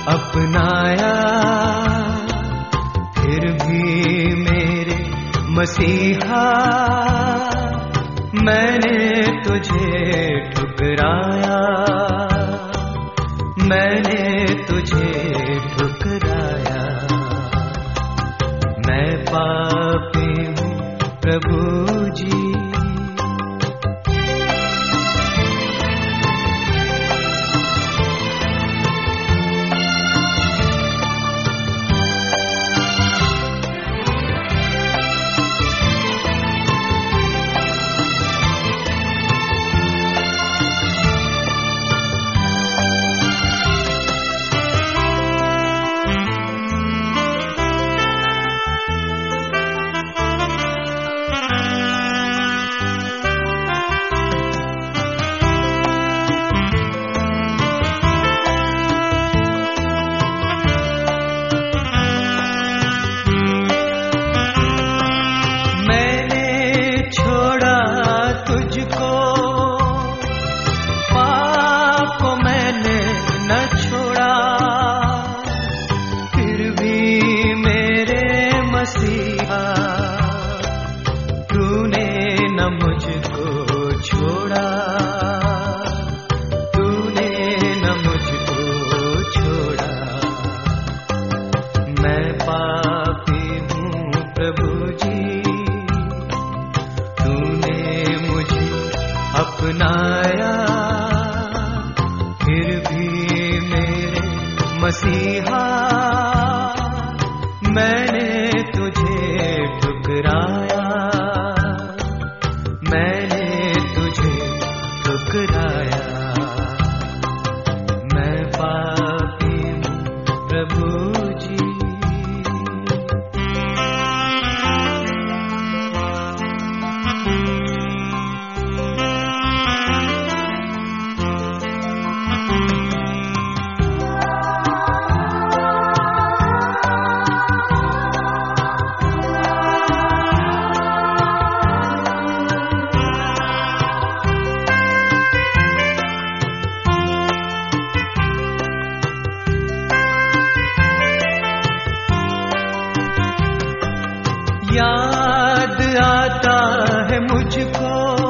अपनाया, फिर भी मेरे मसीहा मैंने तुझे ठुकराया, मैंने तुझे ठुकराया। मैं पापी हूँ प्रभु जी, तूने न मुझको छोड़ा, तूने न मुझको छोड़ा। मैं पापी हूँ प्रभु जी, तूने मुझे अपनाया, फिर भी मेरे मसीहा मैंने तुझे ठुकराया, मैंने तुझे ठुकराया। मैं पापी हूँ प्रभु जी। याद आता है मुझको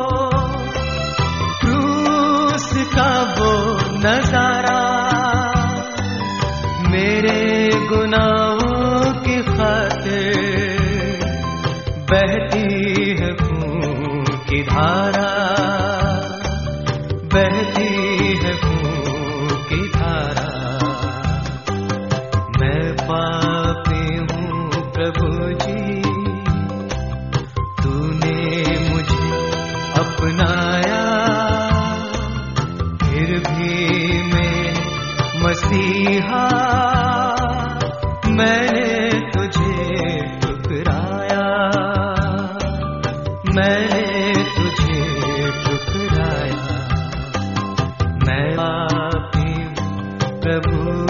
क्रूस का वो नजारा, मेरे गुनाहों की खातिर बहती है खून की धारा, बहती है खून की धारा। मैं पापी हूँ प्रभु जी, अपनाया, फिर भी मैं मसीहा मैंने तुझे ठुकराया, मैंने तुझे ठुकराया। मैं पापी हूँ प्रभु